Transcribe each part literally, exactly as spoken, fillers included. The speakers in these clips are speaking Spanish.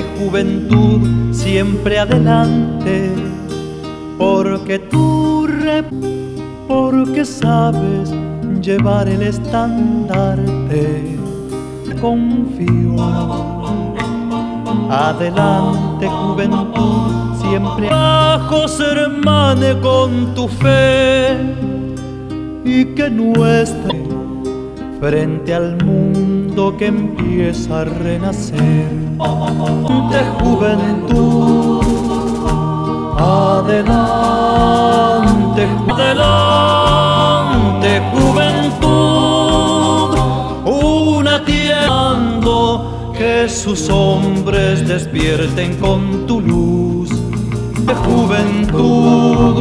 juventud, siempre adelante, porque tú rep porque sabes llevar el estandarte. Confío, adelante juventud, siempre bajo se hermane con tu fe, y que nuestra frente al mundo que empieza a renacer. De juventud, adelante, adelante juventud, una tierra que sus hombres despierten con tu luz. De juventud,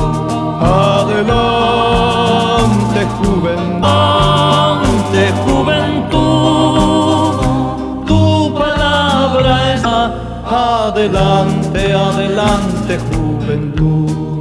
adelante juventud, adelante juventud, tu palabra es adelante, adelante juventud.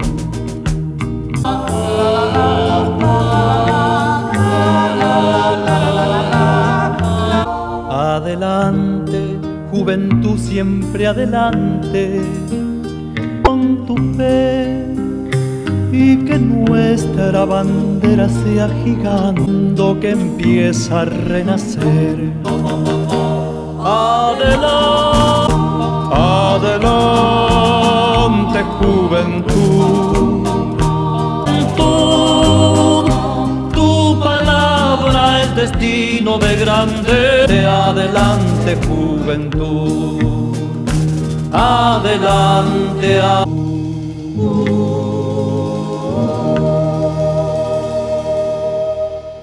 Adelante, juventud, siempre adelante, con tu fe, y que nuestra bandera sea gigante que empieza a renacer. Adelante, adelante, juventud. Destino de grande, de adelante juventud, adelante, adelante.